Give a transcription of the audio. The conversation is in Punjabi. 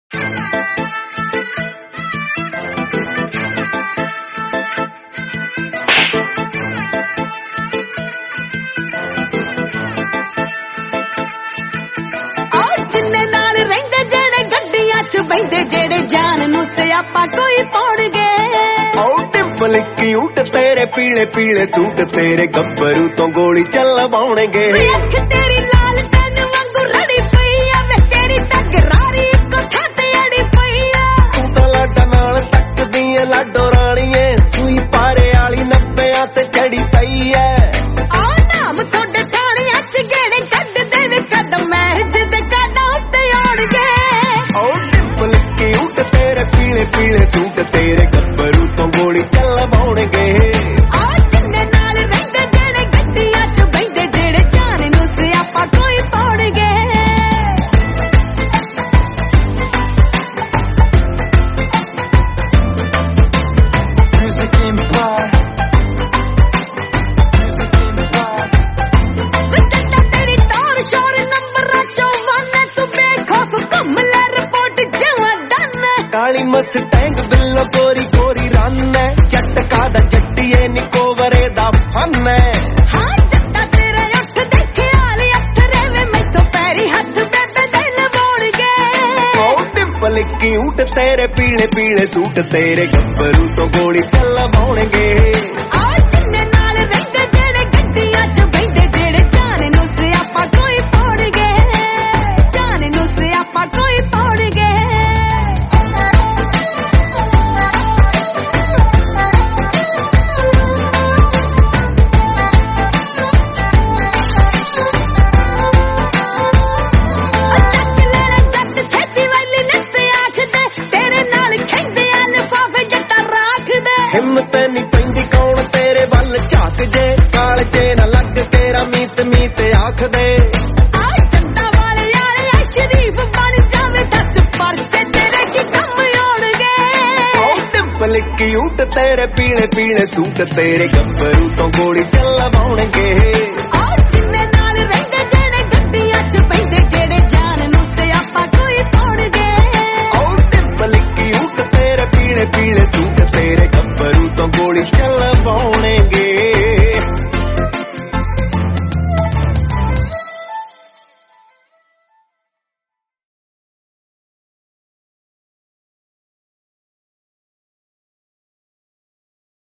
ਜਿੰਨੇ ਨਾਲ ਰਹਿੰਦੇ ਜਿਹੜੇ ਗੱਡੀਆਂ 'ਚ ਬੈਠੇ ਜਿਹੜੇ ਜਾਨ ਨੂੰ ਸਿਆਪਾ ਕੋਈ ਪਾਉਣਗੇ। ਓ ਟਿੰਪਲ ਕਿਊਟ ਤੇਰੇ ਪੀਲੇ ਪੀਲੇ ਸੂਟ ਤੇਰੇ ਗੱਭਰੂ ਤੋਂ ਗੋਲੀ ਚੱਲਵਾਉਣਗੇ। ਅੱਖ ਤੇਰੀ ਲਾਲ ਤੈਨ ਵਾਂਗੂ ਰੜੀ ਪਈ ਆ ਵੇ ਤੇਰੀ ਤਕਰਾਰੀ ਇੱਕੋ ਥਾਂ ਤੇ ਅੜੀ ਪਈ ਆ। ਤੂੰ ਤਾਂ ਲਾਡਾ ਨਾਲ ਤੱਕਦੀ ਏ ਲਾਡੋ ਰਾਣੀਏ ਸੂਈ ਪਾਰੇ ਵਾਲੀ 90 ਤੇ ਚੜੀ ਪਈ ਐ। ਆ ਨਾਮ ਤੁਹਾਡੇ ਥਾਣਿਆਂ 'ਚ ਗੇੜੇ ਕੱਢਦੇ ਵੇ ਕਦਮ ਮਹਿਜ ਦੇ ਕਾਡਾ ਉੱਤੇ ਆਉਣਗੇ। ਓ ਟਿੰਪਲ ਕਿਊਟ ਤੇਰੇ ਪੀਲੇ ਪੀਲੇ ਸੂਟ ਤੇਰੇ ਗੱਭਰੂ ਤੋਂ ਗੋਲੀ ਚੱਲਵਾਉਣਗੇ। ਆ ਜਿੰਨੇ ਨਾਲ ਰਹਿੰਦੇ ਜਿਹੜੇ ਗੱਡੀਆਂ 'ਚ ਬੈਠੇ ਜਿਹੜੇ ਜਾਨ ਨੂੰ ਸਿਆਪਾ ਕੋਈ ਪਾਉਣਗੇ। ਤੇਰੀ ਟੌਰ ਸ਼ੋਰ ਨੰਬਰਾਂ 54 ਤੂੰ ਬੇਖੌਫ ਘੁੰਮ ਲੈ ਰਿਪੋਰਟ ਜਵਾਂ ਡਨ। ਕਾਲੀ ਮਸਟੈਂਗ ਬਿੱਲੋ ਗੋਰੀ ਗੋਰੀ ਰੰਨ ਐ ਝਟਕਾ ਦਾ ਜੱਟੀਏ ਨਿਕੋਵਰੇ ਦਾ ਫਨ ਐ। ਹਾਂ ਜੱਟਾ ਤੇਰੇ ਉੱਠ ਦੇਖਿਆ ਲਈ ਅੱਥਰੇ ਵੇ ਮੈਥੋਂ ਪੈਰੀ ਹੱਥ ਬੇਬੇ ਦੇ ਲਵਾਉਣਗੇ। ਓ ਟਿੰਪਲ ਕਿਊਟ ਤੇਰੇ ਪੀਲੇ ਪੀਲੇ ਸੂਟ ਤੇਰੇ ਗੱਭਰੂ ਤੋਂ ਗੋਲੀ ਚੱਲਵਾਉਣਗੇ। ਆ ਜਿੰਨੇ ਨਾਲ ਰਹਿੰਦੇ ਜਿਹੜੇ ਗੱਡੀਆਂ 'ਚ ਬੈਠੇ ਜਿਹੜੇ ਜਾਨ ਨੂੰ ਸਿਆਪਾ ਕੋਈ ਪਾਉਣਗੇ। ਜਾਨ ਨੂੰ ਸਿਆਪਾ ਕੋਈ ਪਾਉਣਗੇ। ਚੱਕ ਲੈਣਾ ਜੱਟ ਛੇਤੀ ਵਾਲੀ ਨੱਤ ਆਖਦੇ ਤੇਰੇ ਨਾਲ ਖੈਂਦੇ ਆ ਲਿਫਾਫੇ ਜੱਟਾ ਰਾਖਦੇ। ਹਿੰਮਤ ਨੀ ਪੈਂਦੀ ਕੌਣ ਤੇਰੇ ਵੱਲ ਝਾਕ ਜੇ ਕਾਲਜੇ ਨਾ ਲੱਗ ਤੇਰਾ ਮੀਤ ਮੀਤ ਆਖਦੇ। ਆ ਜੱਟਾ ਵਾਲੇ ਆ ਸ਼ਰੀਫ ਬਣ ਜਾਵੇ 10 ਪਰਚੇ ਤੇਰੇ ਕੀ ਕੰਮ ਆਉਣਗੇ। ਓ ਟਿੰਪਲ ਕਿਊਟ ਤੇਰੇ ਪੀਲੇ ਪੀਲੇ ਸੂਟ ਤੇਰੇ ਗੱਭਰੂ ਤੋਂ ਗੋਲੀ ਚੱਲਵਾਉਣਗੇ।